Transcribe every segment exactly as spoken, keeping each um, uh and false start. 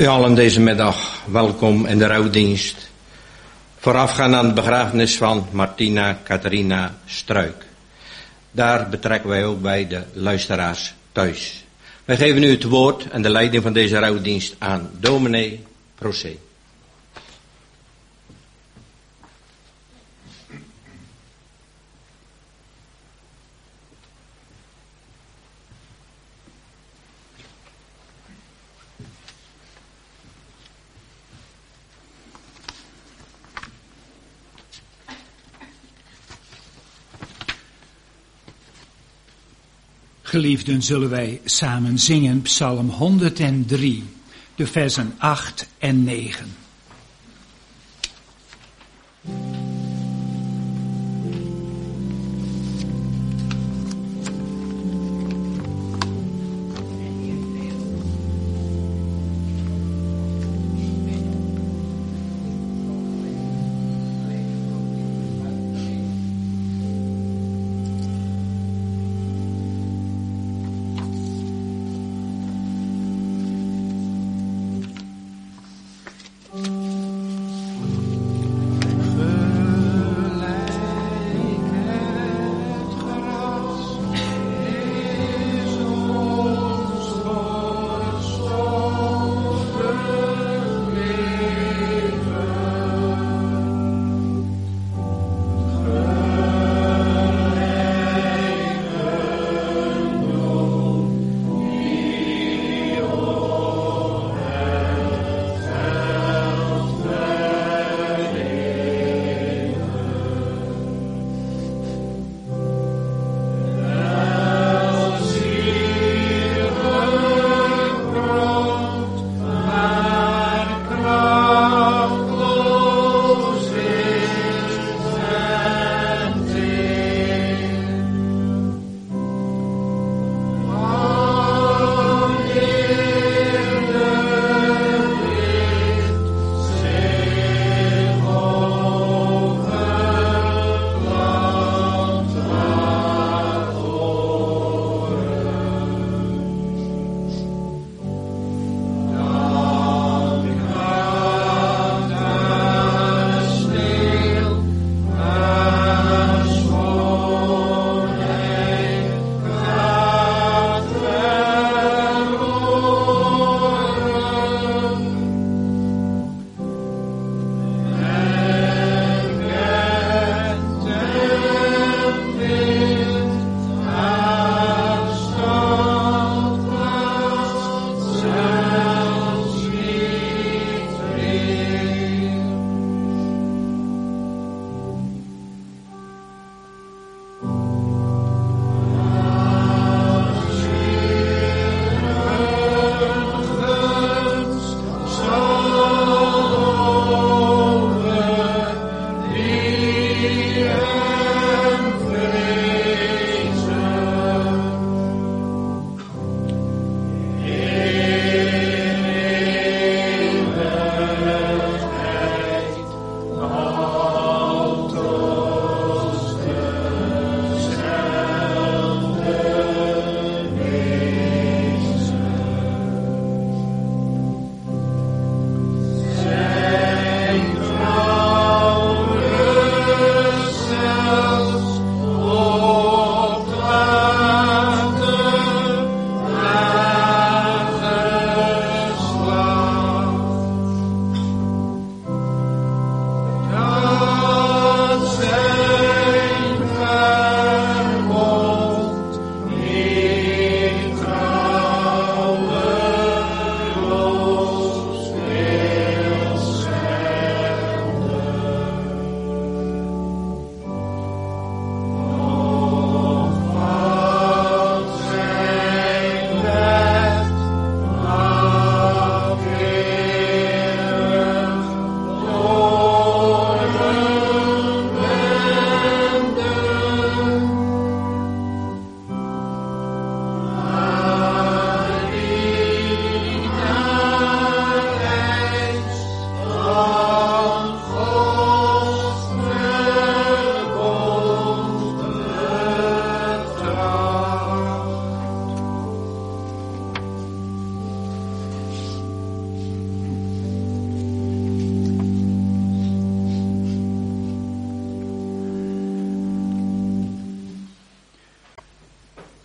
U allen deze middag welkom in de rouwdienst. Voorafgaan aan de begrafenis van Martina Catharina Struik. Daar betrekken wij ook bij de luisteraars thuis. Wij geven u het woord en de leiding van deze rouwdienst aan dominee Procé. Geliefden, zullen wij samen zingen Psalm honderddrie, de versen acht en negen.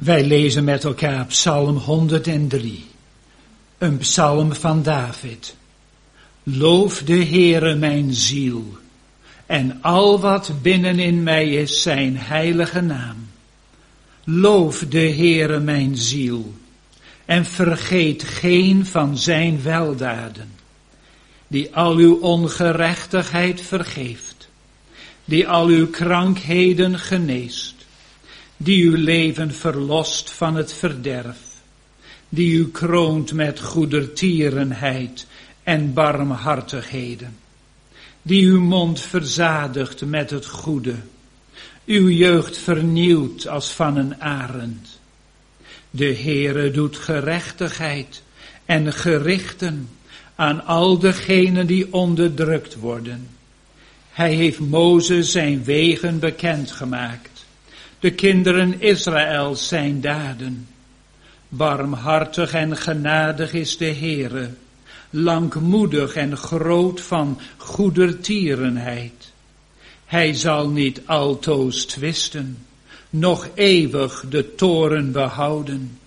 Wij lezen met elkaar Psalm honderddrie, een psalm van David. Loof de Heere mijn ziel, en al wat binnenin mij is zijn heilige naam. Loof de Heere mijn ziel, en vergeet geen van zijn weldaden, die al uw ongerechtigheid vergeeft, die al uw krankheden geneest, die uw leven verlost van het verderf, die u kroont met goedertierenheid en barmhartigheden, die uw mond verzadigt met het goede, uw jeugd vernieuwt als van een arend. De Heere doet gerechtigheid en gerichten aan al degenen die onderdrukt worden. Hij heeft Mozes zijn wegen bekendgemaakt, de kinderen Israëls zijn daden. Barmhartig en genadig is de Heere, langmoedig en groot van goedertierenheid. Hij zal niet altoos twisten, nog eeuwig de toorn behouden.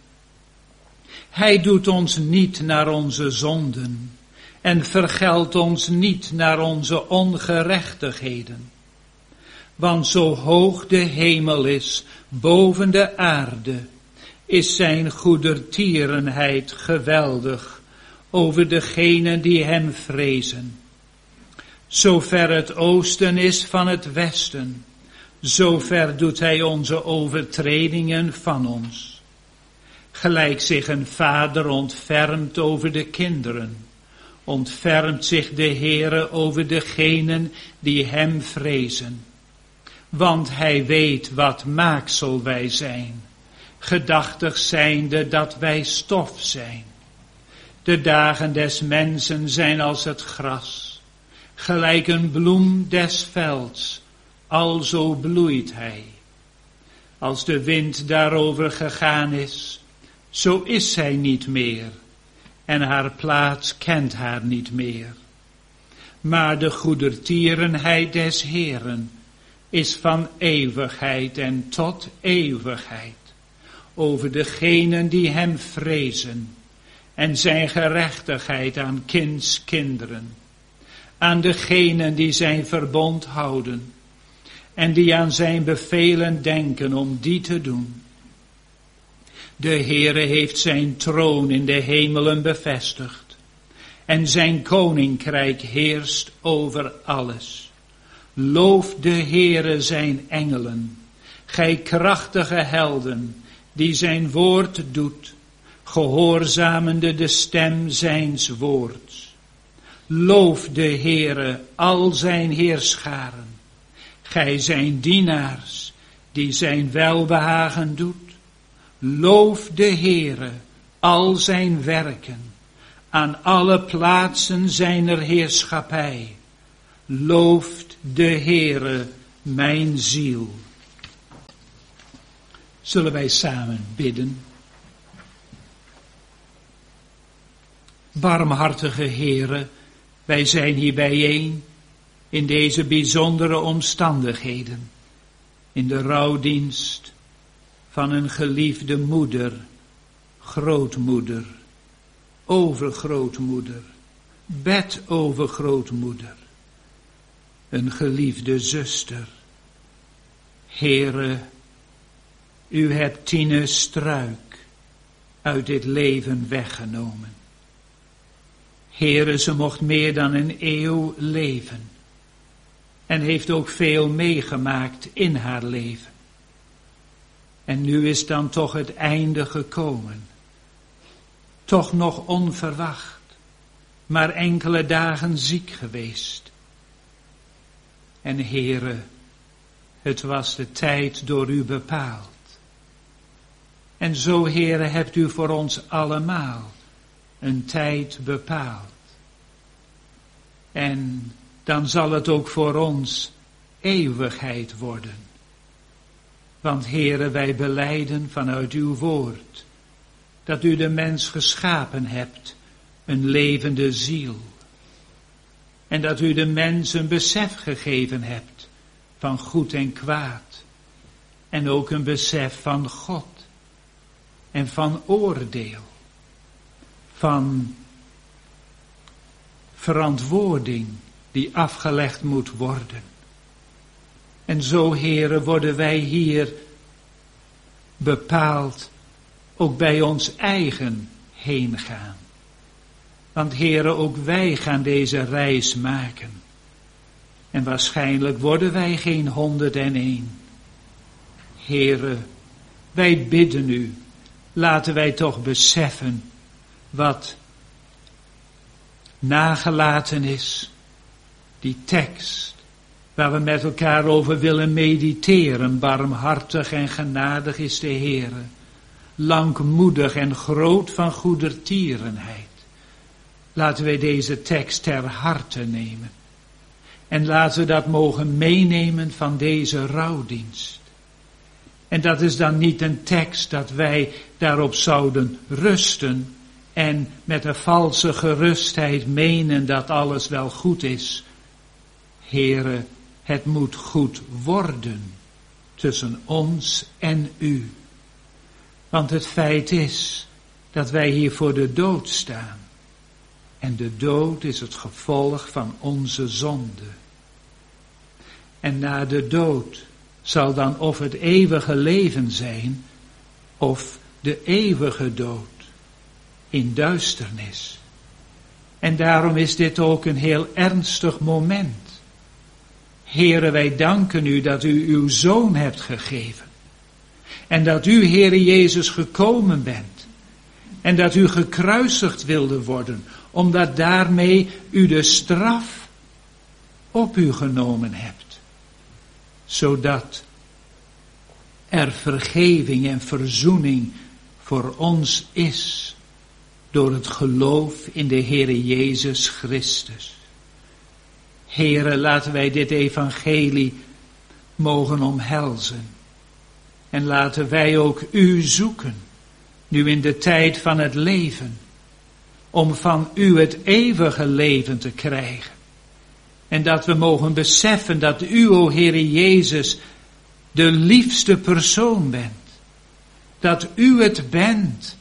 Hij doet ons niet naar onze zonden en vergeldt ons niet naar onze ongerechtigheden. Want zo hoog de hemel is boven de aarde, is zijn goedertierenheid geweldig over degenen die hem vrezen. Zo ver het oosten is van het westen, zo ver doet hij onze overtredingen van ons. Gelijk zich een vader ontfermt over de kinderen, ontfermt zich de Heere over degenen die hem vrezen. Want hij weet wat maaksel wij zijn, gedachtig zijnde dat wij stof zijn. De dagen des mensen zijn als het gras, gelijk een bloem des velds, alzo bloeit hij. Als de wind daarover gegaan is, zo is zij niet meer, en haar plaats kent haar niet meer. Maar de goedertierenheid des Heeren is van eeuwigheid en tot eeuwigheid over degenen die hem vrezen, en zijn gerechtigheid aan kindskinderen, aan degenen die zijn verbond houden en die aan zijn bevelen denken om die te doen. De Heere heeft zijn troon in de hemelen bevestigd en zijn koninkrijk heerst over alles. Loof de Heere zijn engelen, gij krachtige helden, die zijn woord doet, gehoorzamende de stem zijns woords. Loof de Heere al zijn heerscharen, gij zijn dienaars, die zijn welbehagen doet. Loof de Heere al zijn werken, aan alle plaatsen zijner heerschappij. Looft de Heere mijn ziel. Zullen wij samen bidden? Barmhartige Heere, wij zijn hier bijeen in deze bijzondere omstandigheden, in de rouwdienst van een geliefde moeder, grootmoeder, overgrootmoeder, bedovergrootmoeder, een geliefde zuster. Heere, u hebt Tine Struik uit dit leven weggenomen. Heere, ze mocht meer dan een eeuw leven en heeft ook veel meegemaakt in haar leven. En nu is dan toch het einde gekomen. Toch nog onverwacht, maar enkele dagen ziek geweest. En Heere, het was de tijd door u bepaald. En zo, Heere, hebt u voor ons allemaal een tijd bepaald. En dan zal het ook voor ons eeuwigheid worden. Want, Heere, wij belijden vanuit uw woord dat u de mens geschapen hebt, een levende ziel. En dat u de mens een besef gegeven hebt van goed en kwaad. En ook een besef van God en van oordeel, van verantwoording die afgelegd moet worden. En zo, Heere, worden wij hier bepaald ook bij ons eigen heen gaan. Want Heere, ook wij gaan deze reis maken. En waarschijnlijk worden wij geen honderd en één. Heere, wij bidden u, laten wij toch beseffen wat nagelaten is. Die tekst waar we met elkaar over willen mediteren. Barmhartig en genadig is de Heere. Langmoedig en groot van goedertierenheid. Laten wij deze tekst ter harte nemen. En laten we dat mogen meenemen van deze rouwdienst. En dat is dan niet een tekst dat wij daarop zouden rusten en met een valse gerustheid menen dat alles wel goed is. Heere, het moet goed worden tussen ons en u. Want het feit is dat wij hier voor de dood staan. En de dood is het gevolg van onze zonde. En na de dood zal dan of het eeuwige leven zijn, of de eeuwige dood in duisternis. En daarom is dit ook een heel ernstig moment. Heere, wij danken u dat u uw Zoon hebt gegeven. En dat u, Heere Jezus, gekomen bent. En dat u gekruisigd wilde worden, omdat daarmee u de straf op u genomen hebt. Zodat er vergeving en verzoening voor ons is door het geloof in de Heere Jezus Christus. Heere, laten wij dit evangelie mogen omhelzen. En laten wij ook u zoeken, nu in de tijd van het leven, om van u het eeuwige leven te krijgen. En dat we mogen beseffen dat u, o Heere Jezus, de liefste persoon bent. Dat u het bent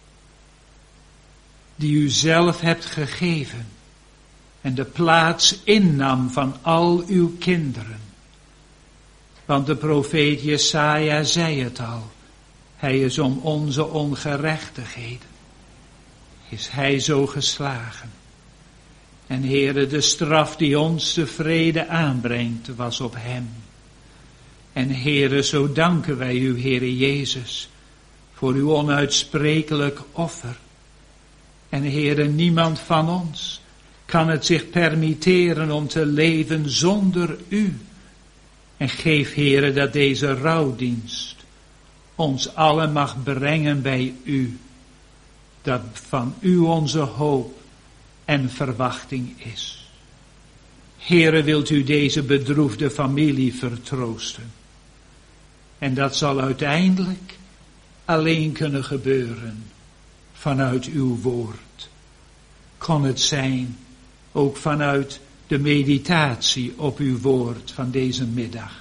die u zelf hebt gegeven en de plaats innam van al uw kinderen. Want de profeet Jesaja zei het al, hij is om onze ongerechtigheden, is hij zo geslagen. En Heere, de straf die ons de vrede aanbrengt, was op hem. En Heere, zo danken wij u, Heere Jezus, voor uw onuitsprekelijk offer. En Heere, niemand van ons kan het zich permitteren om te leven zonder u. En geef, Heere, dat deze rouwdienst ons allen mag brengen bij u. Dat van u onze hoop en verwachting is. Heere, wilt u deze bedroefde familie vertroosten. En dat zal uiteindelijk alleen kunnen gebeuren vanuit uw woord. Kon het zijn ook vanuit de meditatie op uw woord van deze middag.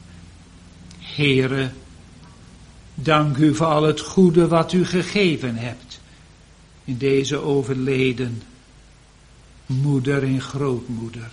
Heere, dank u voor al het goede wat u gegeven hebt in deze overleden moeder en grootmoeder.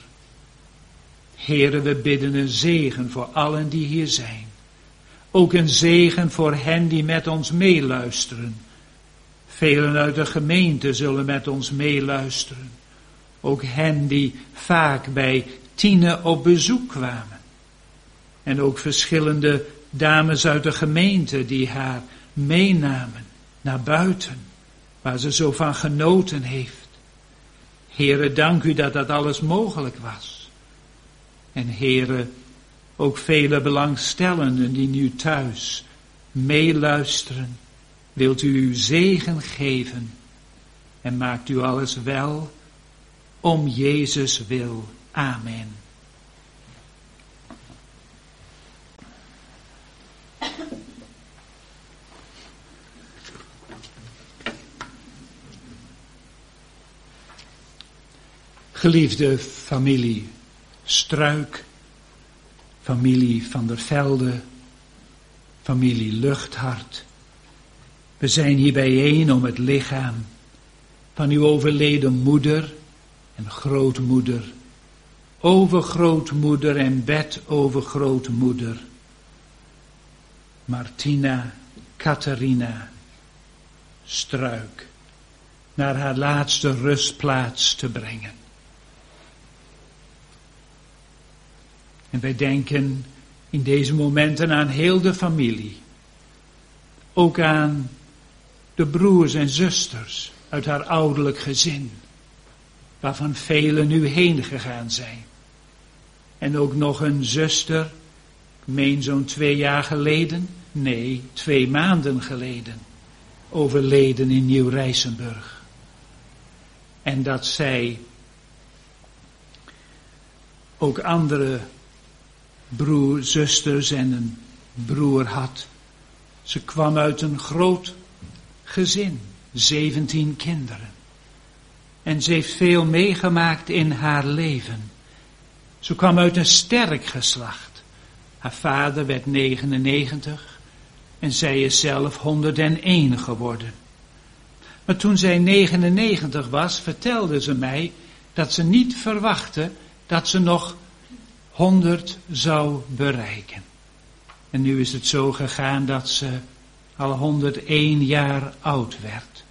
Heere, we bidden een zegen voor allen die hier zijn. Ook een zegen voor hen die met ons meeluisteren. Velen uit de gemeente zullen met ons meeluisteren. Ook hen die vaak bij Tine op bezoek kwamen. En ook verschillende dames uit de gemeente die haar meenamen naar buiten, waar ze zo van genoten heeft. Heere, dank u dat dat alles mogelijk was. En Heere, ook vele belangstellenden die nu thuis meeluisteren, wilt u uw zegen geven en maakt u alles wel om Jezus wil. Amen. Geliefde familie Struik, familie Van der Velde, familie Luchthart, We zijn hier bijeen om het lichaam van uw overleden moeder en grootmoeder, overgrootmoeder en bedovergrootmoeder, Martina Catharina Struik, naar haar laatste rustplaats te brengen. En wij denken in deze momenten aan heel de familie. Ook aan de broers en zusters uit haar ouderlijk gezin, waarvan velen nu heen gegaan zijn. En ook nog een zuster, ik meen zo'n twee jaar geleden, nee, twee maanden geleden, overleden in Nieuw-Rijsenburg. En dat zij ook andere broer, zusters en een broer had. Ze kwam uit een groot gezin, zeventien kinderen. En ze heeft veel meegemaakt in haar leven. Ze kwam uit een sterk geslacht. Haar vader werd negenennegentig en zij is zelf honderdéén geworden. Maar toen zij negenennegentig was, vertelde ze mij dat ze niet verwachtte dat ze nog honderd zou bereiken. En nu is het zo gegaan dat ze al honderdéén jaar oud werd.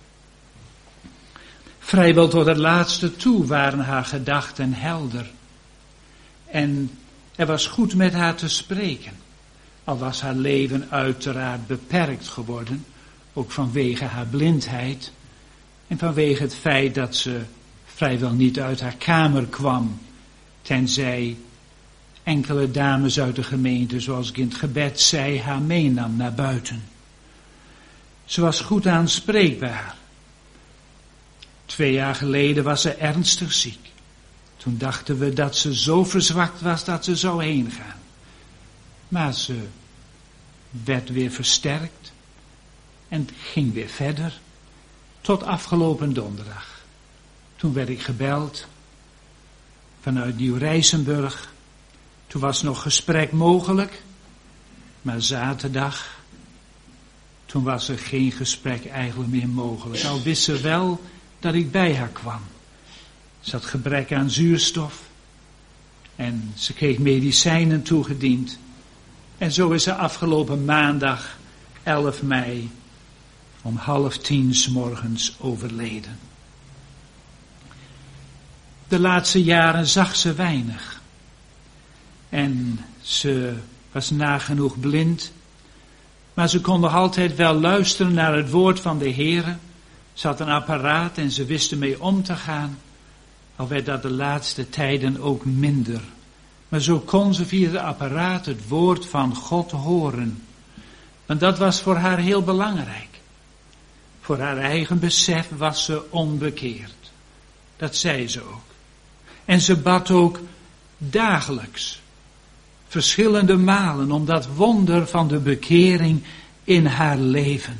Vrijwel tot het laatste toe waren haar gedachten helder. En er was goed met haar te spreken. Al was haar leven uiteraard beperkt geworden, ook vanwege haar blindheid en vanwege het feit dat ze vrijwel niet uit haar kamer kwam, tenzij enkele dames uit de gemeente, zoals ik in het gebed zei, haar meenam naar buiten. Ze was goed aanspreekbaar. Twee jaar geleden was ze ernstig ziek. Toen dachten we dat ze zo verzwakt was dat ze zou heen gaan. Maar ze werd weer versterkt en ging weer verder tot afgelopen donderdag. Toen werd ik gebeld vanuit Nieuw-Rijsenburg. Toen was nog gesprek mogelijk, maar zaterdag, toen was er geen gesprek eigenlijk meer mogelijk. Al wist ze wel dat ik bij haar kwam. Ze had gebrek aan zuurstof en ze kreeg medicijnen toegediend. En zo is ze afgelopen maandag, elf mei, om half tien 's morgens overleden. De laatste jaren zag ze weinig. En ze was nagenoeg blind. Maar ze kon nog altijd wel luisteren naar het woord van de Heere. Ze had een apparaat en ze wist ermee om te gaan. Al werd dat de laatste tijden ook minder. Maar zo kon ze via het apparaat het woord van God horen. Want dat was voor haar heel belangrijk. Voor haar eigen besef was ze onbekeerd. Dat zei ze ook. En ze bad ook dagelijks. Verschillende malen om dat wonder van de bekering in haar leven.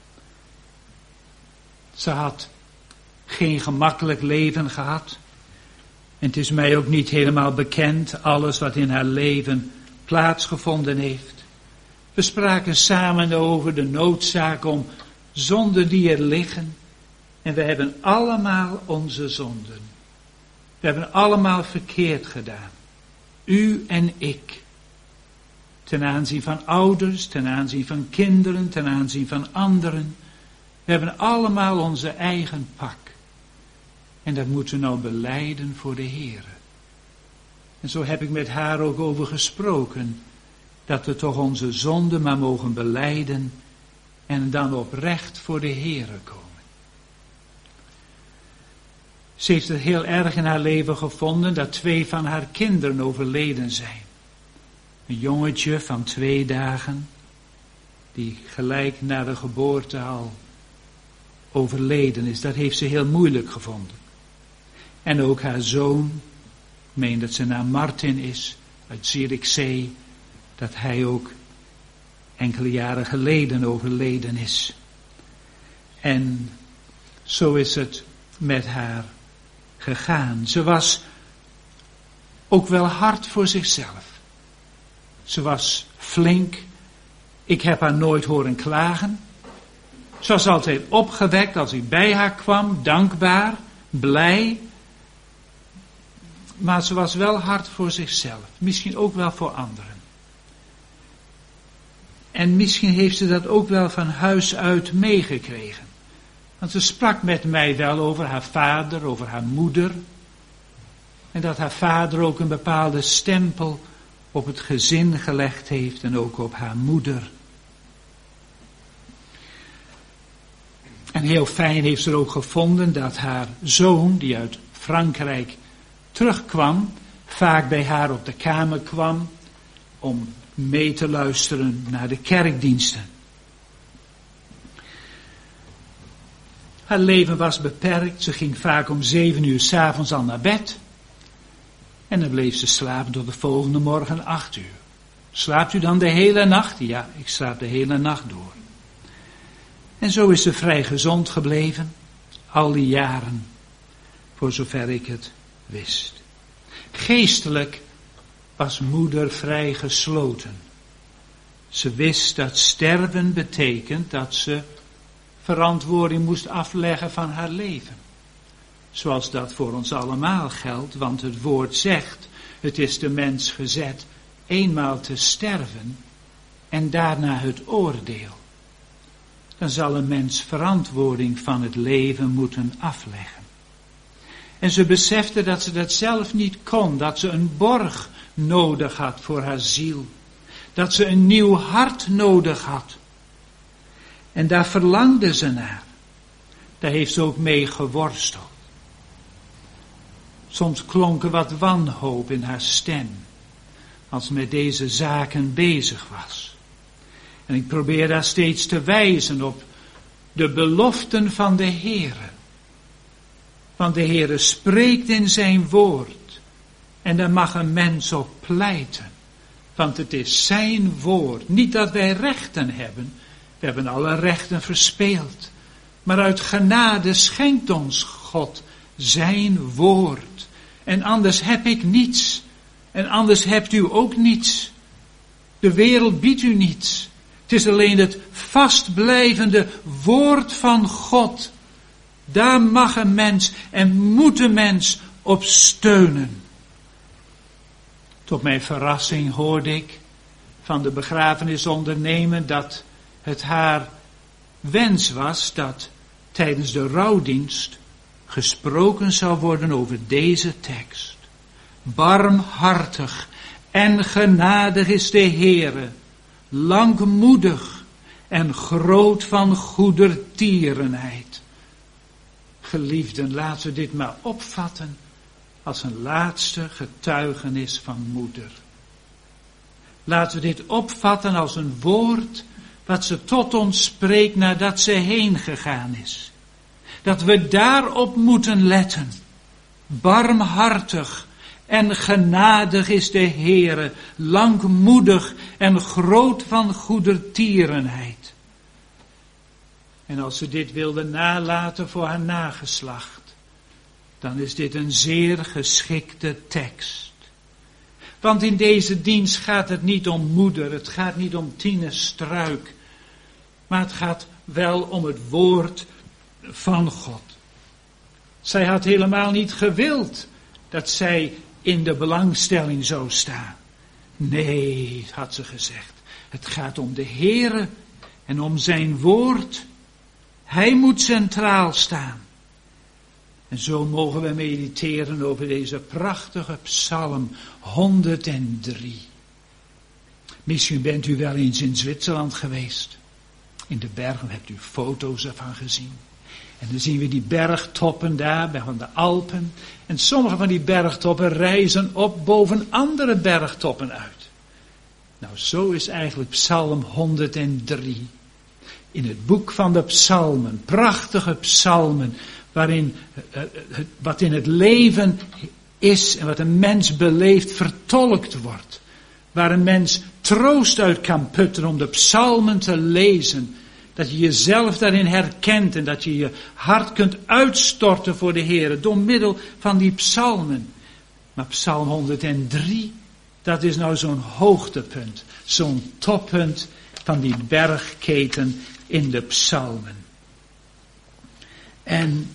Ze had geen gemakkelijk leven gehad. En het is mij ook niet helemaal bekend, alles wat in haar leven plaatsgevonden heeft. We spraken samen over de noodzaak om zonden die er liggen. En we hebben allemaal onze zonden. We hebben allemaal verkeerd gedaan. U en ik. Ten aanzien van ouders, ten aanzien van kinderen, ten aanzien van anderen. We hebben allemaal onze eigen pak. En dat moeten we nou belijden voor de Heere. En zo heb ik met haar ook over gesproken. Dat we toch onze zonden maar mogen belijden. En dan oprecht voor de Heere komen. Ze heeft het heel erg in haar leven gevonden dat twee van haar kinderen overleden zijn. Een jongetje van twee dagen, die gelijk na de geboorte al overleden is. Dat heeft ze heel moeilijk gevonden. En ook haar zoon, ik meen dat zijn naam Martin is, uit Zierikzee, dat hij ook enkele jaren geleden overleden is. En zo is het met haar gegaan. Ze was ook wel hard voor zichzelf. Ze was flink. Ik heb haar nooit horen klagen. Ze was altijd opgewekt als hij bij haar kwam, dankbaar, blij. Maar ze was wel hard voor zichzelf, misschien ook wel voor anderen. En misschien heeft ze dat ook wel van huis uit meegekregen. Want ze sprak met mij wel over haar vader, over haar moeder. En dat haar vader ook een bepaalde stempel op het gezin gelegd heeft en ook op haar moeder. En heel fijn heeft ze er ook gevonden dat haar zoon, die uit Frankrijk terugkwam, vaak bij haar op de kamer kwam om mee te luisteren naar de kerkdiensten. Haar leven was beperkt, ze ging vaak om zeven uur 's avonds al naar bed. En dan bleef ze slapen tot de volgende morgen acht uur. Slaapt u dan de hele nacht? Ja, ik slaap de hele nacht door. En zo is ze vrij gezond gebleven, al die jaren, voor zover ik het wist. Geestelijk was moeder vrij gesloten. Ze wist dat sterven betekent dat ze verantwoording moest afleggen van haar leven. Zoals dat voor ons allemaal geldt, want het woord zegt, het is de mens gezet eenmaal te sterven en daarna het oordeel. Dan zal een mens verantwoording van het leven moeten afleggen. En ze besefte dat ze dat zelf niet kon, dat ze een borg nodig had voor haar ziel. Dat ze een nieuw hart nodig had. En daar verlangde ze naar. Daar heeft ze ook mee geworsteld. Soms klonk er wat wanhoop in haar stem, als ze met deze zaken bezig was. En ik probeer daar steeds te wijzen op de beloften van de Heere. Want de Heere spreekt in zijn woord. En daar mag een mens op pleiten. Want het is zijn woord. Niet dat wij rechten hebben. We hebben alle rechten verspeeld. Maar uit genade schenkt ons God zijn woord. En anders heb ik niets. En anders hebt u ook niets. De wereld biedt u niets. Het is alleen het vastblijvende woord van God. Daar mag een mens en moet een mens op steunen. Tot mijn verrassing hoorde ik van de begrafenisondernemer dat het haar wens was dat tijdens de rouwdienst gesproken zou worden over deze tekst. Barmhartig en genadig is de Heere, langmoedig en groot van goedertierenheid. Geliefden, laten we dit maar opvatten als een laatste getuigenis van moeder. Laten we dit opvatten als een woord wat ze tot ons spreekt nadat ze heen gegaan is. Dat we daarop moeten letten. Barmhartig en genadig is de Heere, langmoedig en groot van goedertierenheid. En als ze dit wilde nalaten voor haar nageslacht, dan is dit een zeer geschikte tekst. Want in deze dienst gaat het niet om moeder, het gaat niet om Tine Struik, maar het gaat wel om het woord van God. Zij had helemaal niet gewild dat zij in de belangstelling zou staan. Nee, had ze gezegd, het gaat om de Heere en om zijn woord. Hij moet centraal staan. En zo mogen we mediteren over deze prachtige psalm honderddrie. Misschien bent u wel eens in Zwitserland geweest. In de bergen hebt u foto's ervan gezien. En dan zien we die bergtoppen daar, bij van de Alpen. En sommige van die bergtoppen rijzen op boven andere bergtoppen uit. Nou, zo is eigenlijk psalm honderddrie. In het boek van de psalmen, prachtige psalmen, waarin uh, uh, wat in het leven is en wat een mens beleeft vertolkt wordt. Waar een mens troost uit kan putten om de psalmen te lezen. Dat je jezelf daarin herkent en dat je je hart kunt uitstorten voor de Heer door middel van die psalmen. Maar psalm honderddrie, dat is nou zo'n hoogtepunt, zo'n toppunt van die bergketen in de psalmen. En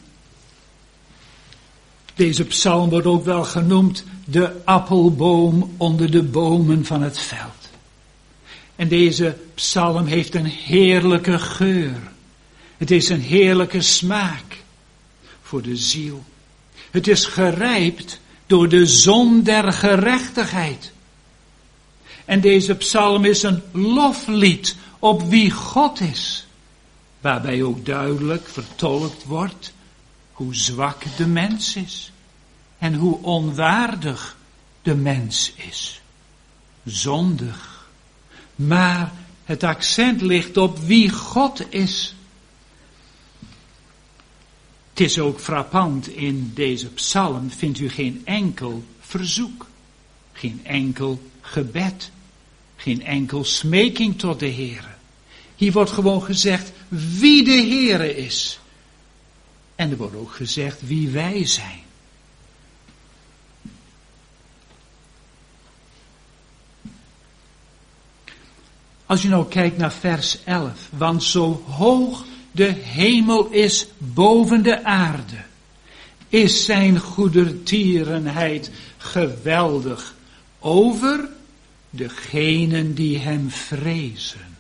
deze psalm wordt ook wel genoemd de appelboom onder de bomen van het veld. En deze psalm heeft een heerlijke geur. Het is een heerlijke smaak voor de ziel. Het is gerijpt door de zon der gerechtigheid. En deze psalm is een loflied op wie God is. Waarbij ook duidelijk vertolkt wordt hoe zwak de mens is. En hoe onwaardig de mens is. Zondig. Maar het accent ligt op wie God is. Het is ook frappant, in deze psalm vindt u geen enkel verzoek. Geen enkel gebed. Geen enkel smeking tot de Heere. Hier wordt gewoon gezegd wie de Heere is. En er wordt ook gezegd wie wij zijn. Als je nou kijkt naar vers elf. Want zo hoog de hemel is boven de aarde, is zijn goedertierenheid geweldig over degenen die hem vrezen.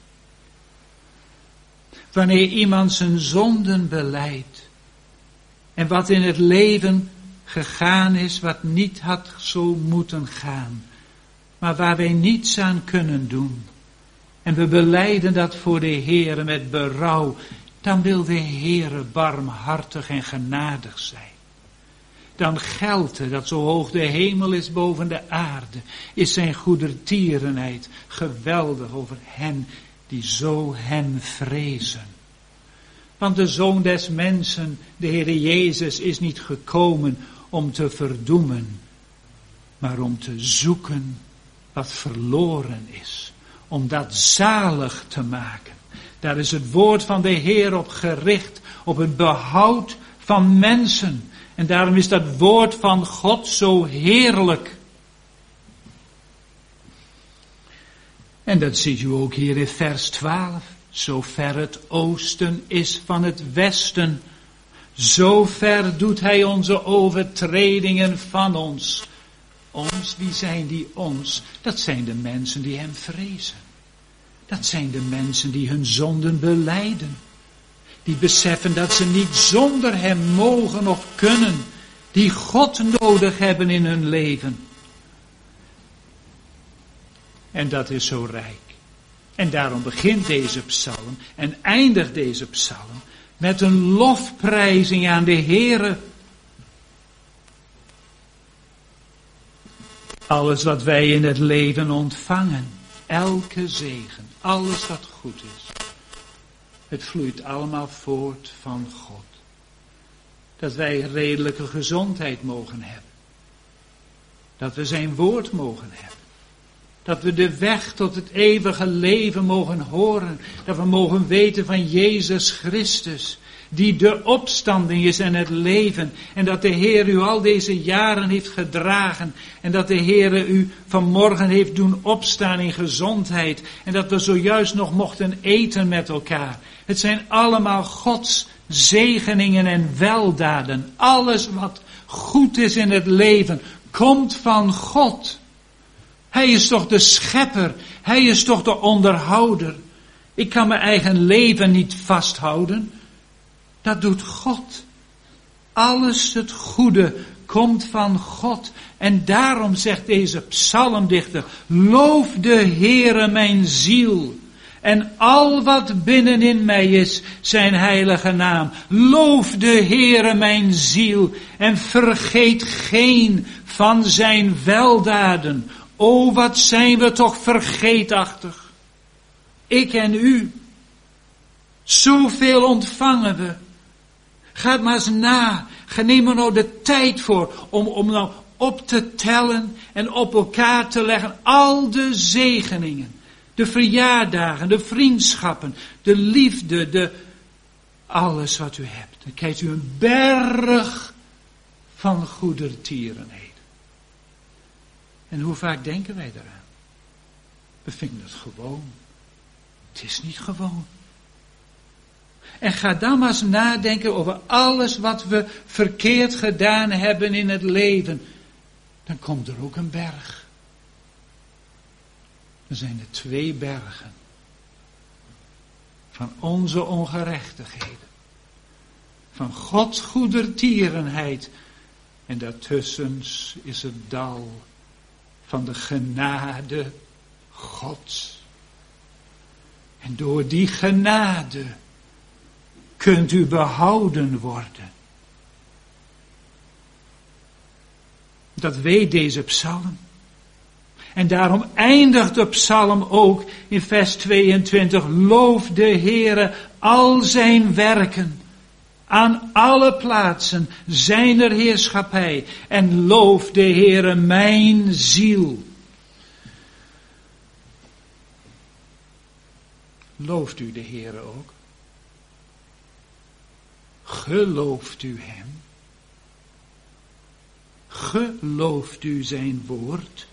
Wanneer iemand zijn zonden belijdt en wat in het leven gegaan is, wat niet had zo moeten gaan, maar waar wij niets aan kunnen doen, en we belijden dat voor de Heere met berouw, dan wil de Heere barmhartig en genadig zijn. Dan geldt het dat zo hoog de hemel is boven de aarde, is zijn goedertierenheid geweldig over hen die zo hem vrezen. Want de Zoon des mensen, de Heere Jezus, is niet gekomen om te verdoemen, maar om te zoeken wat verloren is, om dat zalig te maken. Daar is het woord van de Heer op gericht, op het behoud van mensen. En daarom is dat woord van God zo heerlijk. En dat ziet u ook hier in vers twaalf. Zo ver het oosten is van het westen, zo ver doet hij onze overtredingen van ons. Ons, wie zijn die ons? Dat zijn de mensen die hem vrezen. Dat zijn de mensen die hun zonden belijden. Die beseffen dat ze niet zonder hem mogen of kunnen. Die God nodig hebben in hun leven. En dat is zo rijk. En daarom begint deze psalm en eindigt deze psalm met een lofprijzing aan de Heere. Alles wat wij in het leven ontvangen, elke zegen, alles wat goed is, het vloeit allemaal voort van God. Dat wij redelijke gezondheid mogen hebben. Dat we zijn woord mogen hebben. Dat we de weg tot het eeuwige leven mogen horen. Dat we mogen weten van Jezus Christus. Die de opstanding is en het leven. En dat de Heer u al deze jaren heeft gedragen. En dat de Heer u vanmorgen heeft doen opstaan in gezondheid. En dat we zojuist nog mochten eten met elkaar. Het zijn allemaal Gods zegeningen en weldaden. Alles wat goed is in het leven komt van God. Hij is toch de schepper. Hij is toch de onderhouder. Ik kan mijn eigen leven niet vasthouden. Dat doet God. Alles het goede komt van God. En daarom zegt deze psalmdichter: loof de Heere mijn ziel. En al wat binnenin mij is, zijn heilige naam. Loof de Heere mijn ziel. En vergeet geen van zijn weldaden. O, wat zijn we toch vergeetachtig. Ik en u. Zoveel ontvangen we. Ga het maar eens na. Neem er nou de tijd voor om, om nou op te tellen en op elkaar te leggen al de zegeningen. De verjaardagen, de vriendschappen, de liefde, de alles wat u hebt. Dan krijgt u een berg van goedertierenheden. En hoe vaak denken wij daaraan? We vinden het gewoon. Het is niet gewoon. En ga dan maar eens nadenken over alles wat we verkeerd gedaan hebben in het leven. Dan komt er ook een berg. Er zijn er twee bergen. Van onze ongerechtigheden. Van Gods goedertierenheid. En daartussen is het dal van de genade Gods. En door die genade kunt u behouden worden. Dat weet deze psalm. En daarom eindigt de psalm ook in vers tweeëntwintig. Loof de Heere al zijn werken. Aan alle plaatsen zijner heerschappij. En loof de Heere mijn ziel. Looft u de Heere ook? Gelooft u hem? Gelooft u zijn woord?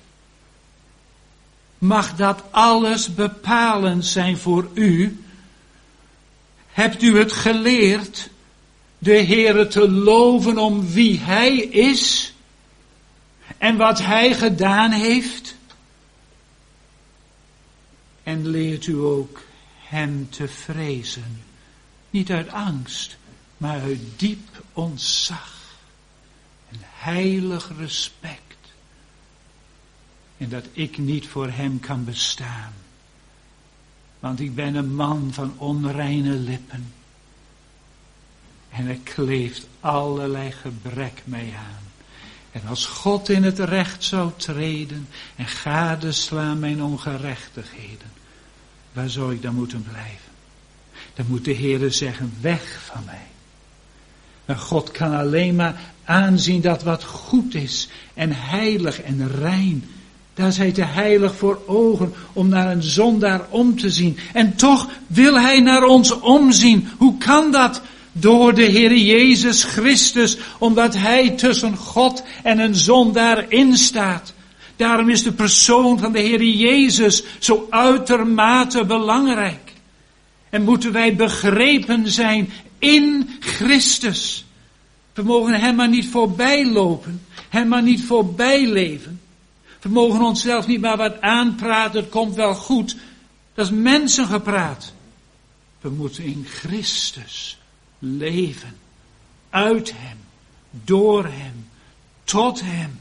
Mag dat alles bepalend zijn voor u? Hebt u het geleerd de Heere te loven om wie hij is en wat hij gedaan heeft? En leert u ook hem te vrezen, niet uit angst, maar uit diep ontzag en heilig respect. En dat ik niet voor hem kan bestaan. Want ik ben een man van onreine lippen. En er kleeft allerlei gebrek mee aan. En als God in het recht zou treden en gadeslaan mijn ongerechtigheden, waar zou ik dan moeten blijven? Dan moet de Heere zeggen, weg van mij. Maar God kan alleen maar aanzien dat wat goed is en heilig en rein. Daar is hij te heilig voor ogen om naar een zondaar om te zien. En toch wil hij naar ons omzien. Hoe kan dat? Door de Heer Jezus Christus, omdat hij tussen God en een zondaar instaat. Daarom is de persoon van de Heer Jezus zo uitermate belangrijk. En moeten wij begrepen zijn in Christus. We mogen hem maar niet voorbij lopen, hem maar niet voorbij leven. We mogen onszelf niet maar wat aanpraten, het komt wel goed. Dat is mensengepraat. We moeten in Christus leven. Uit hem, door hem, tot hem.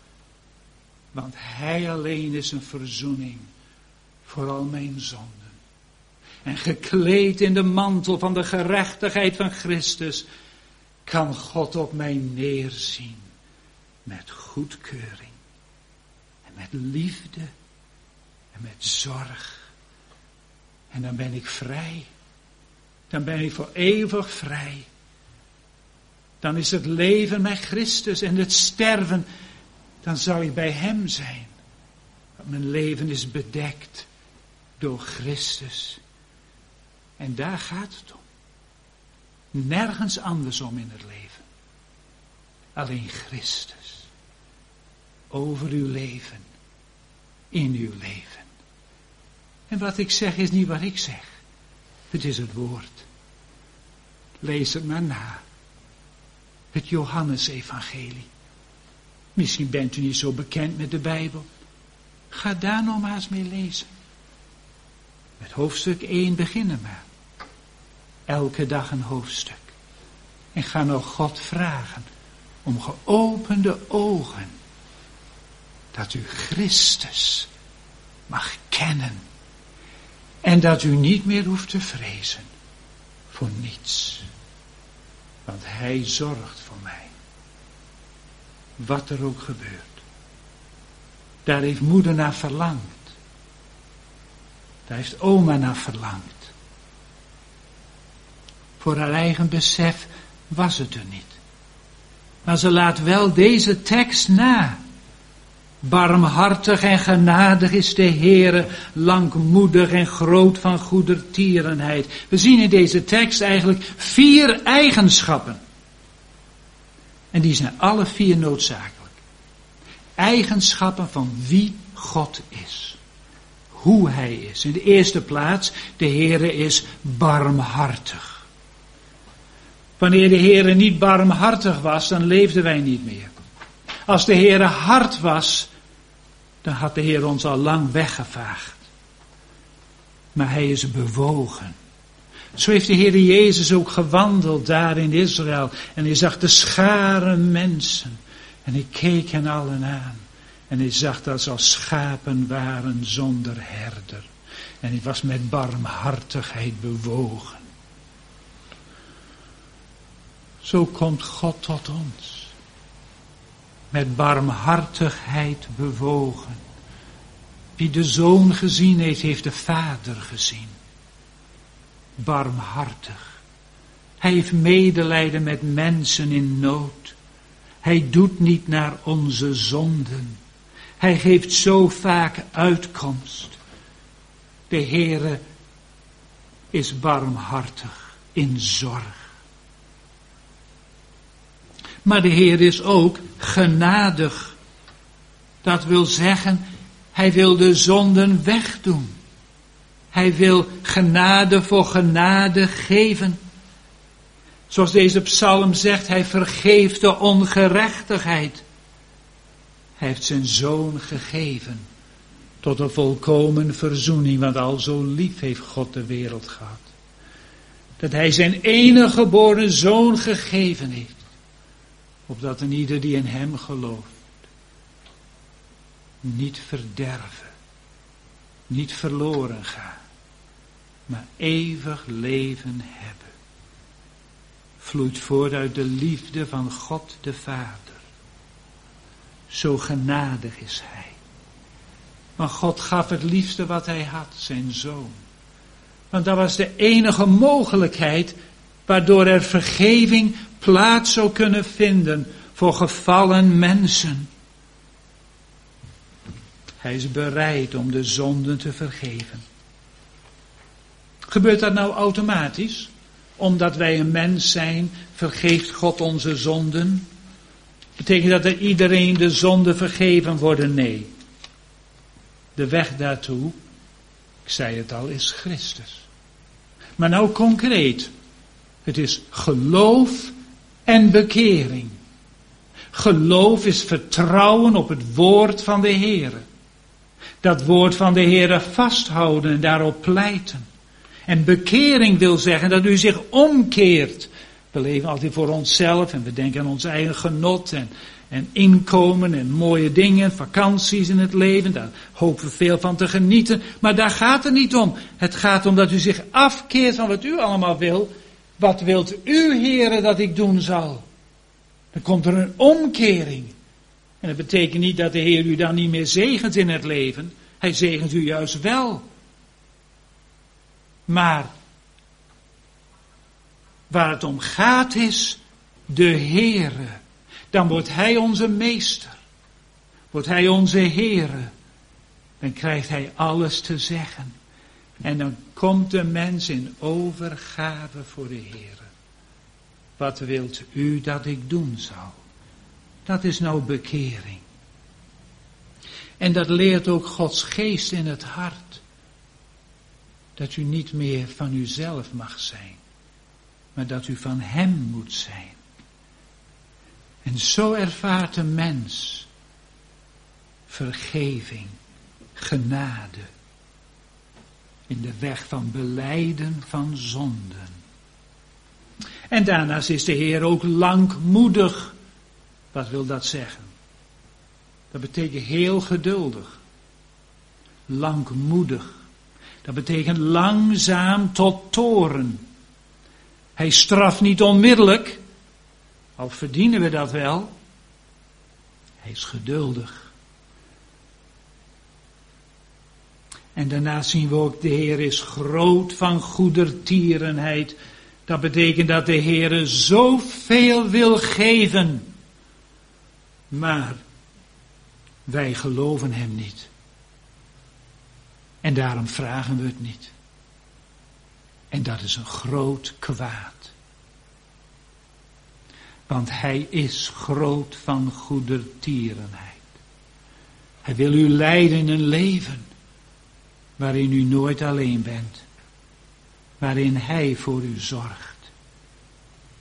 Want hij alleen is een verzoening voor al mijn zonden. En gekleed in de mantel van de gerechtigheid van Christus kan God op mij neerzien met goedkeuring. Met liefde en met zorg. En dan ben ik vrij. Dan ben ik voor eeuwig vrij. Dan is het leven met Christus en het sterven, dan zou ik bij hem zijn. Want mijn leven is bedekt door Christus. En daar gaat het om. Nergens andersom in het leven. Alleen Christus. Over uw leven. In uw leven. En wat ik zeg is niet wat ik zeg. Het is het woord. Lees het maar na. Het Johannesevangelie. Misschien bent u niet zo bekend met de Bijbel. Ga daar nog maar eens mee lezen. Met hoofdstuk één beginnen maar. Elke dag een hoofdstuk. En ga nou God vragen om geopende ogen. Dat u Christus mag kennen. En dat u niet meer hoeft te vrezen. Voor niets. Want hij zorgt voor mij. Wat er ook gebeurt. Daar heeft moeder naar verlangd. Daar heeft oma naar verlangd. Voor haar eigen besef was het er niet. Maar ze laat wel deze tekst na. Barmhartig en genadig is de Heere, langmoedig en groot van goedertierenheid. We zien in deze tekst eigenlijk vier eigenschappen. En die zijn alle vier noodzakelijk. Eigenschappen van wie God is. Hoe hij is. In de eerste plaats, de Heere is barmhartig. Wanneer de Heere niet barmhartig was, dan leefden wij niet meer. Als de Heere hard was, dan had de Heer ons al lang weggevaagd. Maar hij is bewogen. Zo heeft de Heer Jezus ook gewandeld daar in Israël. En hij zag de scharen mensen. En hij keek hen allen aan. En hij zag dat ze als schapen waren zonder herder. En hij was met barmhartigheid bewogen. Zo komt God tot ons. Met barmhartigheid bewogen. Wie de Zoon gezien heeft, heeft de Vader gezien. Barmhartig. Hij heeft medelijden met mensen in nood. Hij doet niet naar onze zonden. Hij geeft zo vaak uitkomst. De Heere is barmhartig in zorg. Maar de Heer is ook genadig. Dat wil zeggen, hij wil de zonden wegdoen. Hij wil genade voor genade geven. Zoals deze psalm zegt, hij vergeeft de ongerechtigheid. Hij heeft zijn zoon gegeven tot een volkomen verzoening, want al zo lief heeft God de wereld gehad. Dat hij zijn enige geboren zoon gegeven heeft, opdat een ieder die in hem gelooft niet verderven, niet verloren gaan, maar eeuwig leven hebben. Vloeit voort uit de liefde van God de Vader. Zo genadig is hij. Maar God gaf het liefste wat hij had, zijn zoon. Want dat was de enige mogelijkheid waardoor er vergeving plaats zou kunnen vinden voor gevallen mensen. Hij is bereid om de zonden te vergeven. Gebeurt dat nou automatisch? Omdat wij een mens zijn, vergeeft God onze zonden? Betekent dat er iedereen de zonden vergeven worden? Nee. De weg daartoe, ik zei het al, is Christus. Maar nou concreet. Het is geloof en bekering. Geloof is vertrouwen op het woord van de Heere. Dat woord van de Heere vasthouden en daarop pleiten. En bekering wil zeggen dat u zich omkeert. We leven altijd voor onszelf en we denken aan ons eigen genot en, en inkomen en mooie dingen, vakanties in het leven. Daar hopen we veel van te genieten. Maar daar gaat het niet om. Het gaat om dat u zich afkeert van wat u allemaal wil. Wat wilt u, Heere, dat ik doen zal? Dan komt er een omkering. En dat betekent niet dat de Heer u dan niet meer zegent in het leven. Hij zegent u juist wel. Maar waar het om gaat is de Heere. Dan wordt hij onze meester. Wordt hij onze Heere. Dan krijgt hij alles te zeggen. En dan komt de mens in overgave voor de Heere. Wat wilt u dat ik doen zal? Dat is nou bekering. En dat leert ook Gods geest in het hart. Dat u niet meer van uzelf mag zijn. Maar dat u van hem moet zijn. En zo ervaart een mens vergeving, genade. In de weg van belijden van zonden. En daarnaast is de Heer ook langmoedig. Wat wil dat zeggen? Dat betekent heel geduldig. Langmoedig. Dat betekent langzaam tot toren. Hij straft niet onmiddellijk. Al verdienen we dat wel. Hij is geduldig. En daarna zien we ook, de Heer is groot van goedertierenheid. Dat betekent dat de Heer zoveel wil geven. Maar wij geloven hem niet. En daarom vragen we het niet. En dat is een groot kwaad. Want hij is groot van goedertierenheid. Hij wil u leiden in een leven waarin u nooit alleen bent. Waarin hij voor u zorgt.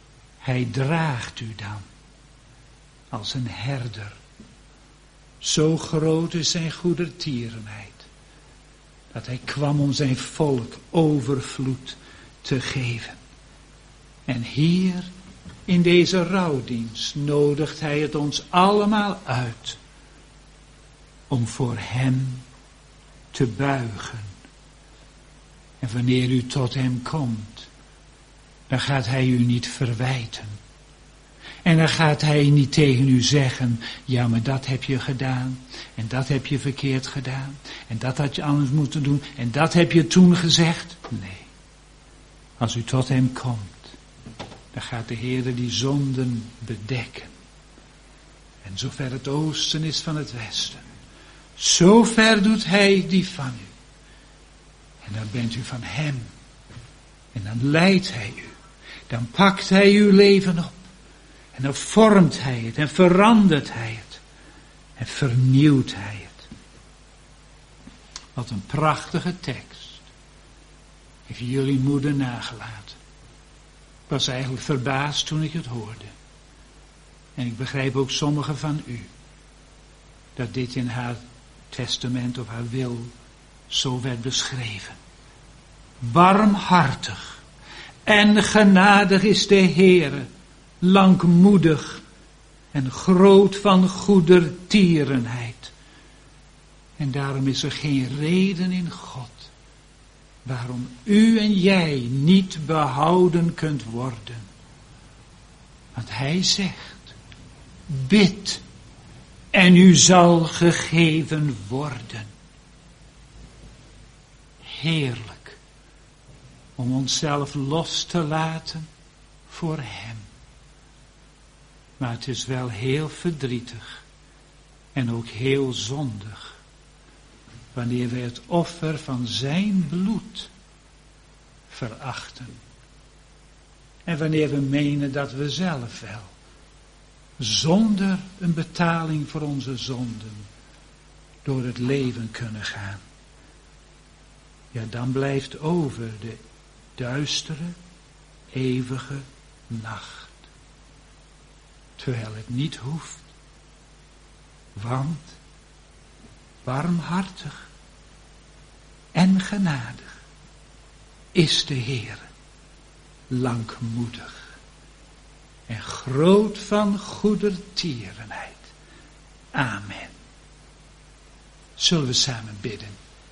Hij draagt u dan als een herder. Zo groot is zijn goedertierenheid, dat hij kwam om zijn volk overvloed te geven. En hier in deze rouwdienst nodigt hij het ons allemaal uit om voor hem te buigen. En wanneer u tot hem komt, dan gaat hij u niet verwijten. En dan gaat hij niet tegen u zeggen, ja, maar dat heb je gedaan. En dat heb je verkeerd gedaan. En dat had je anders moeten doen. En dat heb je toen gezegd. Nee. Als u tot hem komt, dan gaat de Heere die zonden bedekken. En zover het oosten is van het westen, zo ver doet hij die van u. En dan bent u van hem. En dan leidt hij u. Dan pakt hij uw leven op. En dan vormt hij het en verandert hij het. En vernieuwt hij het. Wat een prachtige tekst. Heeft jullie moeder nagelaten. Ik was eigenlijk verbaasd toen ik het hoorde. En ik begrijp ook sommigen van u. Dat dit in haar testament of haar wil zo werd beschreven. Warmhartig en genadig is de Heere, langmoedig en groot van goedertierenheid. En daarom is er geen reden in God waarom u en jij niet behouden kunt worden. Want hij zegt, bid en u zal gegeven worden. Heerlijk om onszelf los te laten voor hem. Maar het is wel heel verdrietig en ook heel zondig wanneer we het offer van zijn bloed verachten. En wanneer we menen dat we zelf wel, zonder een betaling voor onze zonden, door het leven kunnen gaan. Ja, dan blijft over de duistere, eeuwige nacht. Terwijl het niet hoeft. Want warmhartig en genadig is de Heer, langmoedig en groot van goedertierenheid. Amen. Zullen we samen bidden?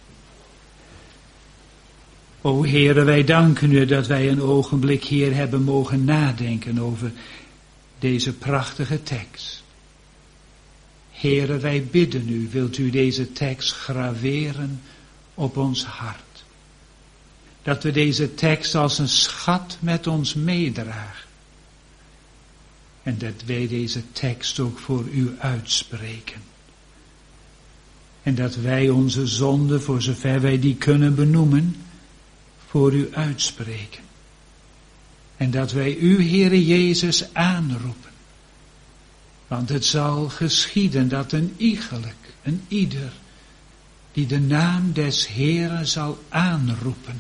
O Heere, wij danken u dat wij een ogenblik hier hebben mogen nadenken over deze prachtige tekst. Heere, wij bidden u, wilt u deze tekst graveren op ons hart. Dat we deze tekst als een schat met ons meedragen. En dat wij deze tekst ook voor u uitspreken. En dat wij onze zonde, voor zover wij die kunnen benoemen, voor u uitspreken. En dat wij u, Heere Jezus, aanroepen. Want het zal geschieden dat een iegelijk, een ieder, die de naam des Heeren zal aanroepen,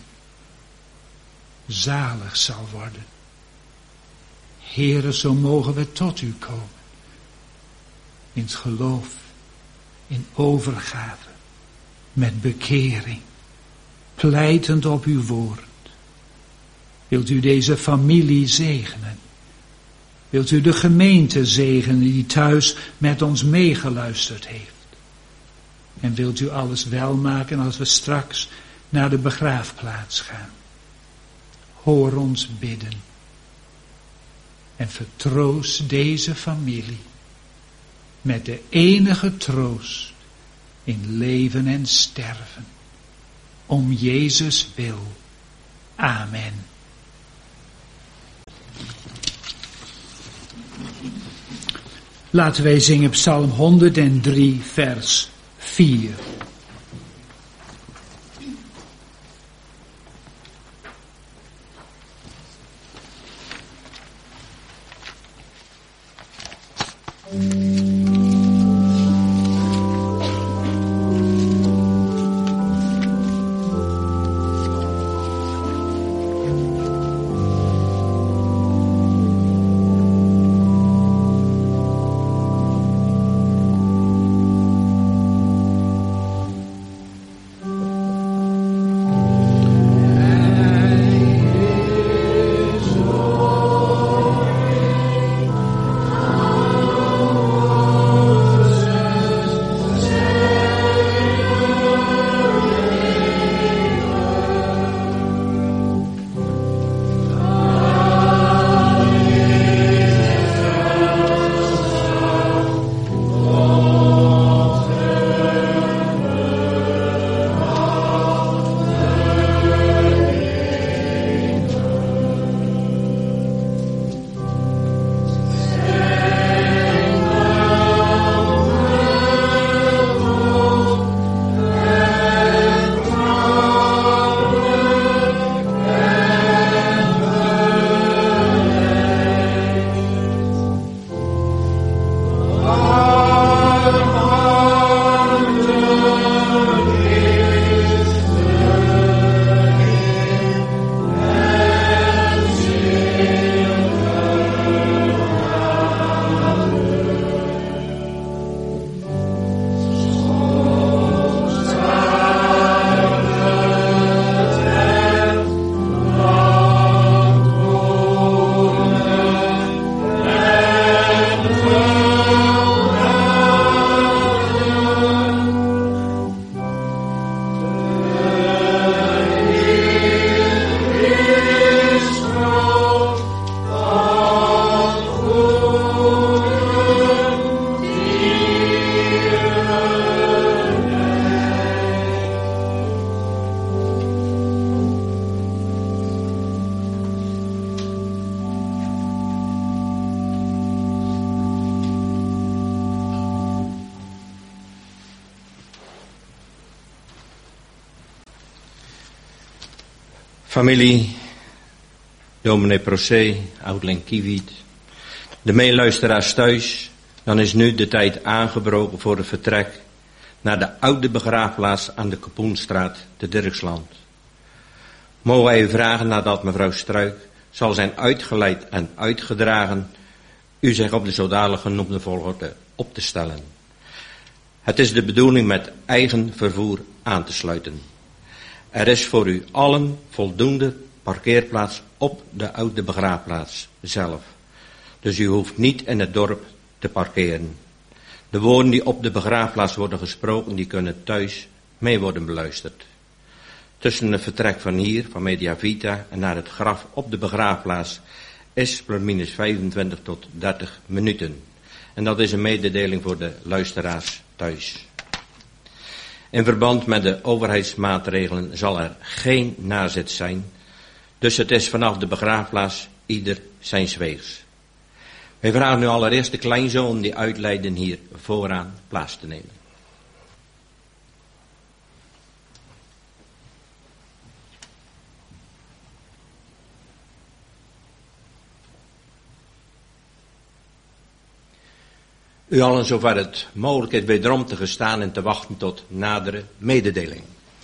zalig zal worden. Heere, zo mogen we tot u komen. In het geloof, in overgave, met bekering, pleitend op uw woord. Wilt u deze familie zegenen? Wilt u de gemeente zegenen die thuis met ons meegeluisterd heeft? En wilt u alles welmaken als we straks naar de begraafplaats gaan? Hoor ons bidden. En vertroost deze familie met de enige troost in leven en sterven. Om Jezus wil. Amen. Laten wij zingen Psalm honderddrie, vers vier. Familie, dominee Procé, oudling Kiewiet, de meeluisteraars thuis, dan is nu de tijd aangebroken voor het vertrek naar de oude begraafplaats aan de Kapoenstraat te Dirksland. Mogen wij u vragen nadat mevrouw Struik zal zijn uitgeleid en uitgedragen, u zich op de zodanig genoemde volgorde op te stellen. Het is de bedoeling met eigen vervoer aan te sluiten. Er is voor u allen voldoende parkeerplaats op de oude begraafplaats zelf. Dus u hoeft niet in het dorp te parkeren. De woorden die op de begraafplaats worden gesproken, die kunnen thuis mee worden beluisterd. Tussen het vertrek van hier, van Media Vita, en naar het graf op de begraafplaats is plus minus vijfentwintig tot dertig minuten. En dat is een mededeling voor de luisteraars thuis. In verband met de overheidsmaatregelen zal er geen nazet zijn. Dus het is vanaf de begraafplaats ieder zijns weegs. Wij vragen nu allereerst de kleinzoon die uitleiden hier vooraan plaats te nemen. U allen zover het mogelijk is wederom te gestaan en te wachten tot nadere mededeling.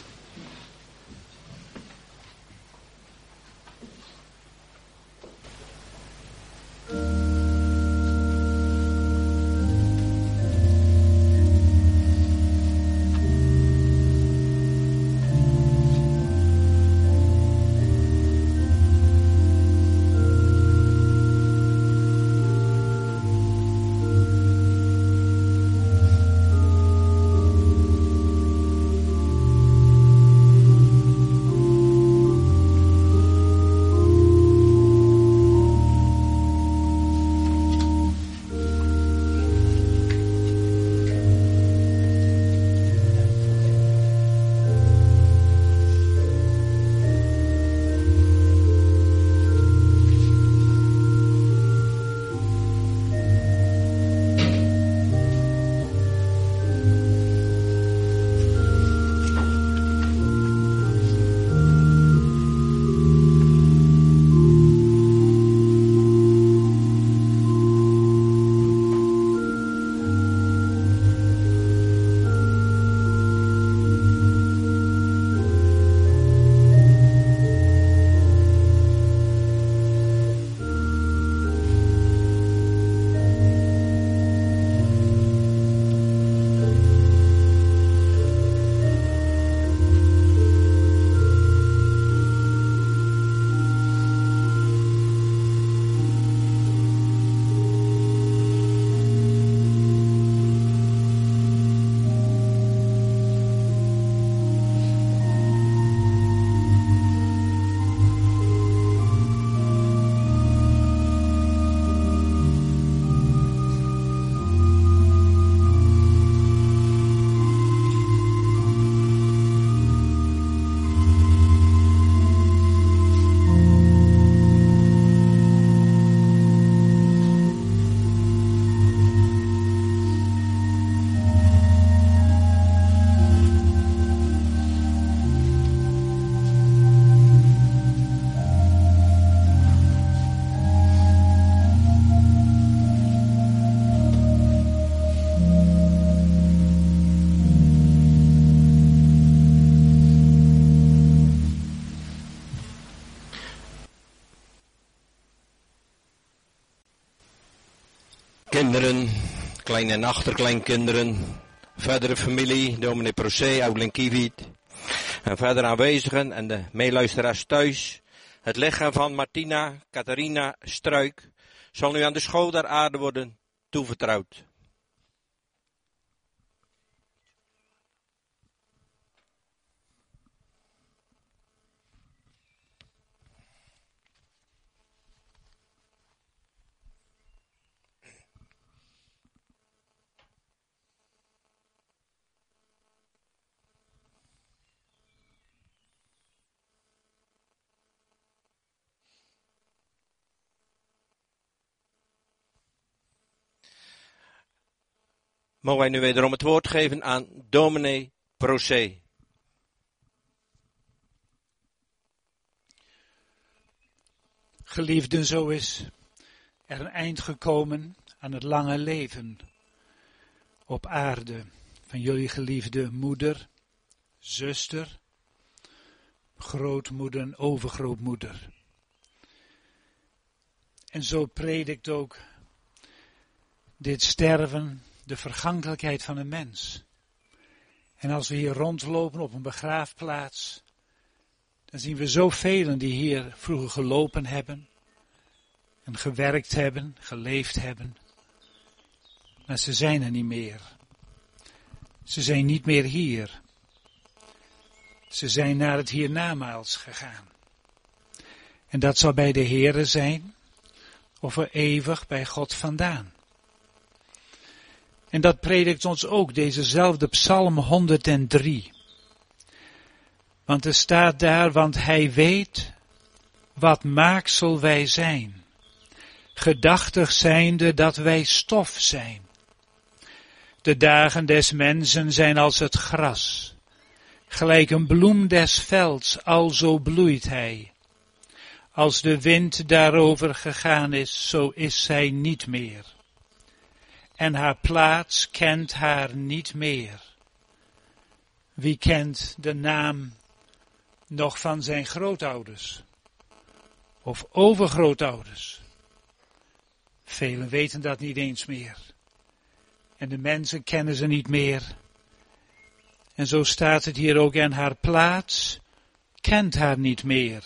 Kinderen, klein- en achterkleinkinderen, verdere familie, dominee Procé, oudling Kiewiet, en verder aanwezigen en de meeluisteraars thuis. Het lichaam van Martina Catharina Struik zal nu aan de school der aarde worden toevertrouwd. Mogen wij nu wederom het woord geven aan dominee Procé. Geliefden, zo is er een eind gekomen aan het lange leven op aarde van jullie geliefde moeder, zuster, grootmoeder en overgrootmoeder. En zo predikt ook dit sterven de vergankelijkheid van een mens. En als we hier rondlopen op een begraafplaats, dan zien we zoveel die hier vroeger gelopen hebben en gewerkt hebben, geleefd hebben. Maar ze zijn er niet meer. Ze zijn niet meer hier. Ze zijn naar het hiernamaals gegaan. En dat zal bij de Heere zijn, of er eeuwig bij God vandaan. En dat predikt ons ook dezezelfde Psalm honderddrie. Want er staat daar, want hij weet wat maaksel wij zijn, gedachtig zijnde dat wij stof zijn. De dagen des mensen zijn als het gras, gelijk een bloem des velds, alzo bloeit hij. Als de wind daarover gegaan is, zo is zij niet meer. En haar plaats kent haar niet meer. Wie kent de naam nog van zijn grootouders? Of overgrootouders? Velen weten dat niet eens meer. En de mensen kennen ze niet meer. En zo staat het hier ook, en haar plaats kent haar niet meer.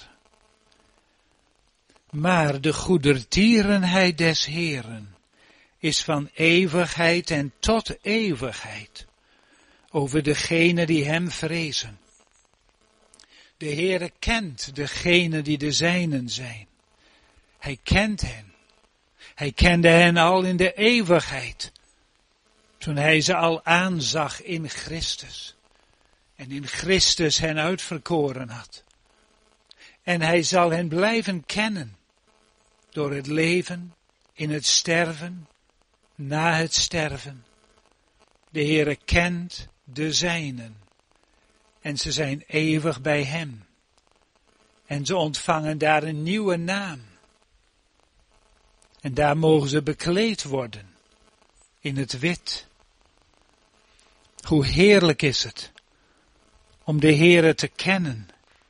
Maar de goedertierenheid des Heeren is van eeuwigheid en tot eeuwigheid over degenen die hem vrezen. De Heere kent degenen die de zijnen zijn. Hij kent hen. Hij kende hen al in de eeuwigheid, toen hij ze al aanzag in Christus. En in Christus hen uitverkoren had. En hij zal hen blijven kennen, door het leven, in het sterven, na het sterven. De Heere kent de zijnen. En ze zijn eeuwig bij hem. En ze ontvangen daar een nieuwe naam. En daar mogen ze bekleed worden. In het wit. Hoe heerlijk is het. Om de Heere te kennen.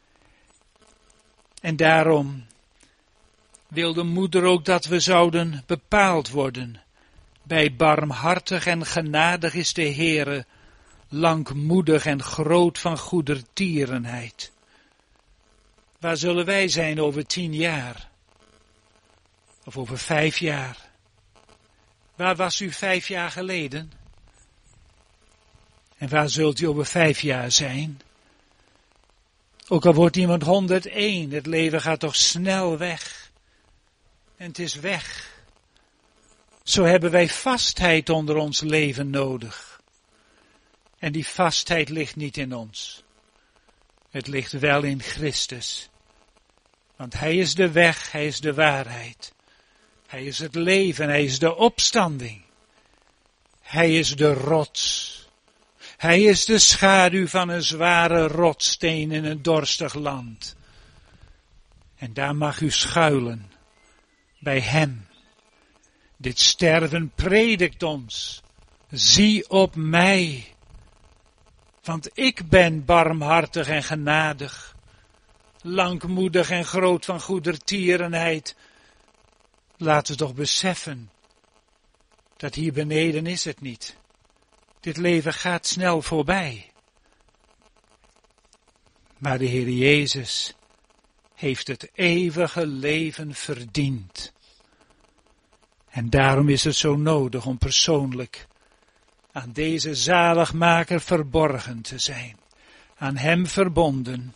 En daarom wil de moeder ook dat we zouden bepaald worden. Bij barmhartig en genadig is de Heere, langmoedig en groot van goedertierenheid. Waar zullen wij zijn over tien jaar? Of over vijf jaar? Waar was u vijf jaar geleden? En waar zult u over vijf jaar zijn? Ook al wordt iemand honderdéén, het leven gaat toch snel weg. En het is weg. Zo hebben wij vastheid onder ons leven nodig. En die vastheid ligt niet in ons. Het ligt wel in Christus. Want hij is de weg, hij is de waarheid. Hij is het leven, hij is de opstanding. Hij is de rots. Hij is de schaduw van een zware rotssteen in een dorstig land. En daar mag u schuilen, bij hem. Dit sterven predikt ons. Zie op mij. Want ik ben barmhartig en genadig. Langmoedig en groot van goedertierenheid. Laten we toch beseffen. Dat hier beneden is het niet. Dit leven gaat snel voorbij. Maar de Heer Jezus heeft het eeuwige leven verdiend. En daarom is het zo nodig om persoonlijk aan deze zaligmaker verborgen te zijn. Aan hem verbonden.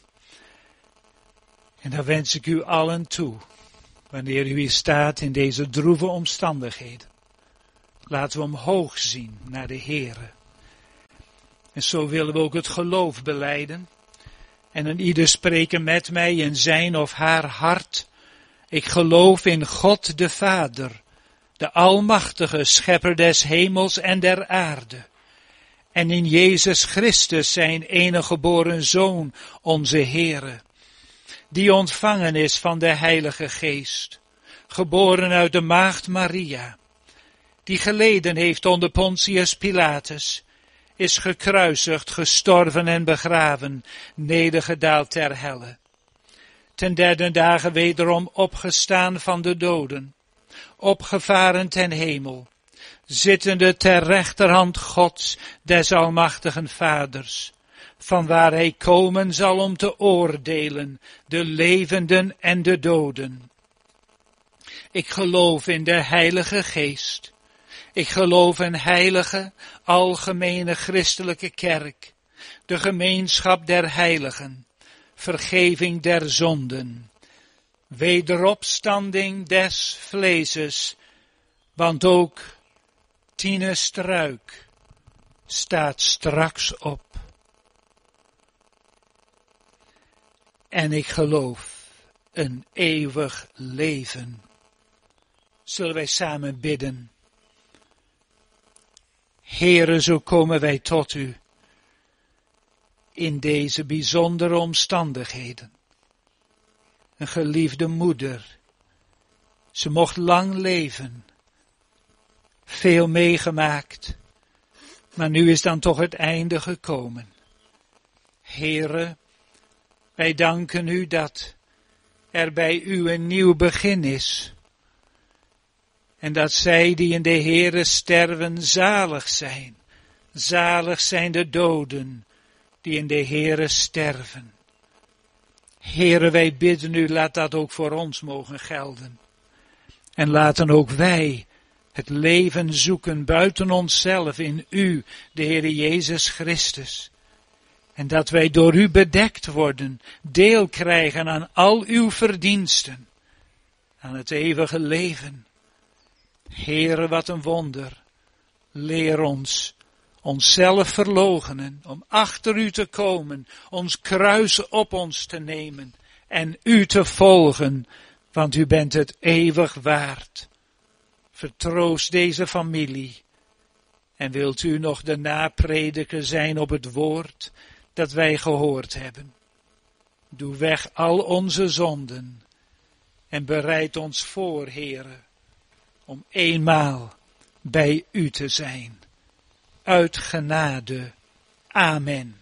En dan wens ik u allen toe, wanneer u hier staat in deze droeve omstandigheden. Laten we omhoog zien naar de Heere. En zo willen we ook het geloof belijden. En een ieder spreken met mij in zijn of haar hart. Ik geloof in God de Vader, de almachtige schepper des hemels en der aarde. En in Jezus Christus zijn enige geboren Zoon, onze Heere, die ontvangen is van de Heilige Geest, geboren uit de maagd Maria, die geleden heeft onder Pontius Pilatus, is gekruisigd, gestorven en begraven, nedergedaald ter helle. Ten derde dagen wederom opgestaan van de doden, opgevaren ten hemel, zittende ter rechterhand Gods, des almachtigen Vaders, vanwaar hij komen zal om te oordelen, de levenden en de doden. Ik geloof in de Heilige Geest. Ik geloof in heilige, algemene christelijke kerk, de gemeenschap der heiligen, vergeving der zonden, wederopstanding des vleeses, want ook Tine Struik staat straks op. En ik geloof een eeuwig leven. Zullen wij samen bidden? Heere, zo komen wij tot u in deze bijzondere omstandigheden. Een geliefde moeder, ze mocht lang leven, veel meegemaakt, maar nu is dan toch het einde gekomen. Heere, wij danken u dat er bij u een nieuw begin is. En dat zij die in de Heere sterven zalig zijn. Zalig zijn de doden die in de Heere sterven. Heere, wij bidden u, laat dat ook voor ons mogen gelden. En laten ook wij het leven zoeken buiten onszelf in u, de Heere Jezus Christus. En dat wij door u bedekt worden, deel krijgen aan al uw verdiensten, aan het eeuwige leven. Heere, wat een wonder. Leer ons onszelf verloochenen, om achter u te komen, ons kruis op ons te nemen en u te volgen, want u bent het eeuwig waard. Vertroost deze familie en wilt u nog de naprediker zijn op het woord dat wij gehoord hebben. Doe weg al onze zonden en bereid ons voor, Heere, om eenmaal bij u te zijn. Uit genade. Amen.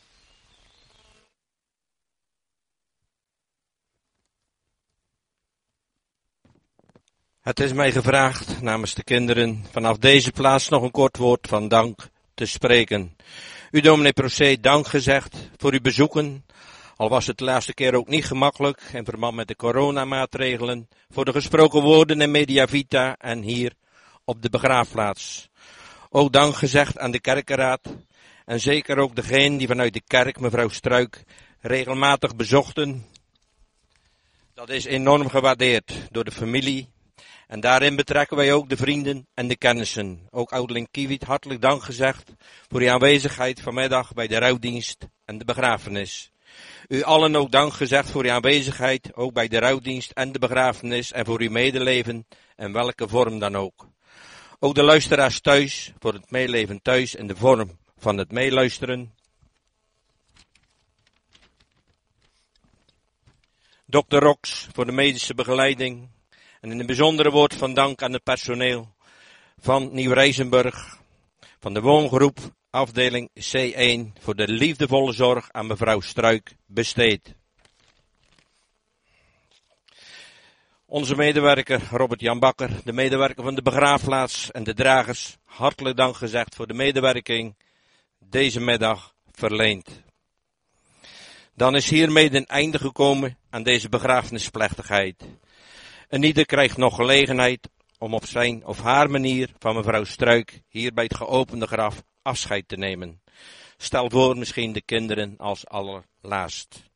Het is mij gevraagd namens de kinderen vanaf deze plaats nog een kort woord van dank te spreken. U, dominee Procé, dank gezegd voor uw bezoeken. Al was het de laatste keer ook niet gemakkelijk in verband met de coronamaatregelen. Voor de gesproken woorden in Media Vita en hier op de begraafplaats. Ook dank gezegd aan de kerkenraad. En zeker ook degene die vanuit de kerk mevrouw Struik regelmatig bezochten. Dat is enorm gewaardeerd door de familie. En daarin betrekken wij ook de vrienden en de kennissen. Ook ouderling Kiewiet, hartelijk dank gezegd voor uw aanwezigheid vanmiddag bij de rouwdienst en de begrafenis. U allen ook dank gezegd voor uw aanwezigheid, ook bij de rouwdienst en de begrafenis en voor uw medeleven, in welke vorm dan ook. Ook de luisteraars thuis, voor het meeleven thuis in de vorm van het meeluisteren. dokter Rox voor de medische begeleiding. En in een bijzondere woord van dank aan het personeel van Nieuw-Rijzenburg, van de woongroep afdeling C één voor de liefdevolle zorg aan mevrouw Struik besteed. Onze medewerker Robert Jan Bakker, de medewerker van de begraafplaats en de dragers, hartelijk dank gezegd voor de medewerking deze middag verleend. Dan is hiermee een einde gekomen aan deze begrafenisplechtigheid. En ieder krijgt nog gelegenheid om op zijn of haar manier van mevrouw Struik hier bij het geopende graf afscheid te nemen. Stel voor misschien de kinderen als allerlaatst.